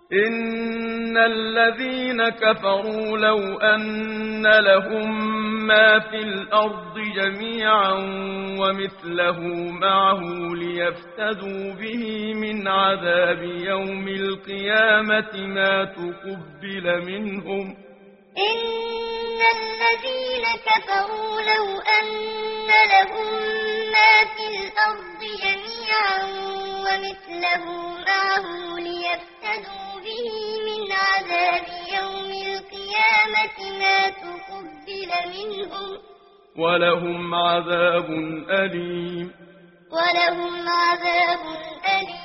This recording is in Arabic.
إن الذين كفروا لو أن لهم ما في الأرض جميعا ومثله معه ليفتدوا به من عذاب يوم القيامة ما تقبل منهم إن الذين كفروا لو أن لهم ما في الأرض جميعا ومثله معه ليفتدوا به من عذاب يوم القيامة ما تقبل منهم ولهم عذاب أليم ولهم عذاب أليم